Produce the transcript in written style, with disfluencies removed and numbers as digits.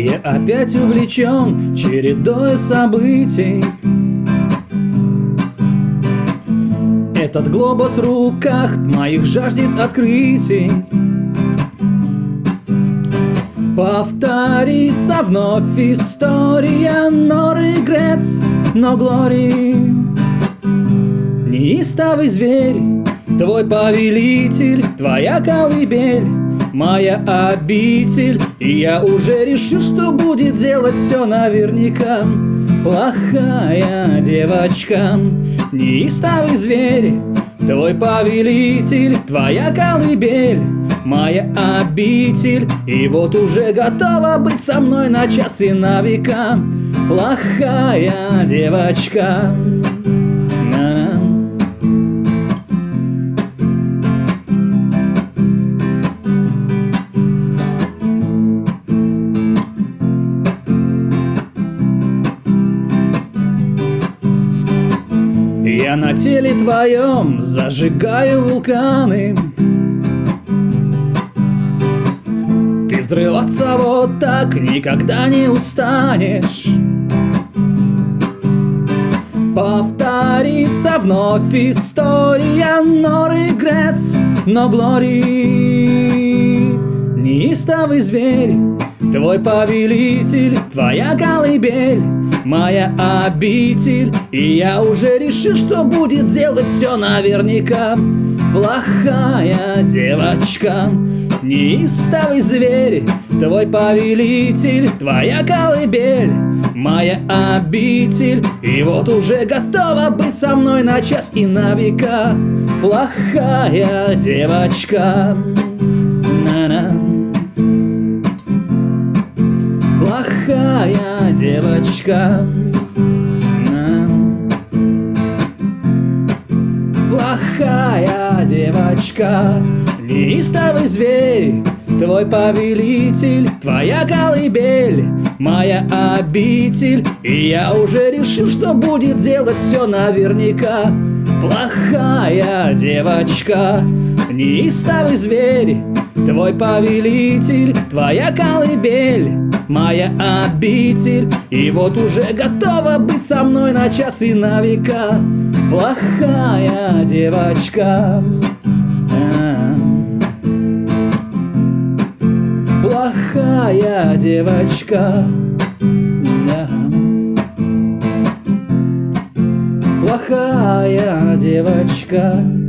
Я опять увлечен чередой событий. Этот глобус в руках моих жаждет открытий. Повторится вновь история, но regrets, но glory. Неистовый зверь, твой повелитель, твоя колыбель, моя обитель. И я уже решил, что будет делать все наверняка. Плохая девочка, неистовый зверь, твой повелитель, твоя колыбель, моя обитель. И вот уже готова быть со мной на час и на века. Плохая девочка. Я на теле твоем зажигаю вулканы. Ты взрываться вот так никогда не устанешь. Повторится вновь история, но regrets, но glory. Неистовый зверь, твой повелитель, твоя колыбель, моя обитель. И я уже решил, что будет делать все наверняка. Плохая девочка, неистовый зверь, твой повелитель, твоя колыбель, моя обитель. И вот уже готова быть со мной на час и на века. Плохая девочка. Плохая девочка. Плохая девочка, неистовый зверь, твой повелитель, твоя колыбель, моя обитель. И я уже решил, что будет делать все наверняка. Плохая девочка, неистовый зверь, твой повелитель, твоя колыбель, моя обитель. И вот уже готова быть со мной на час и на века. Плохая девочка. Плохая девочка. Плохая девочка.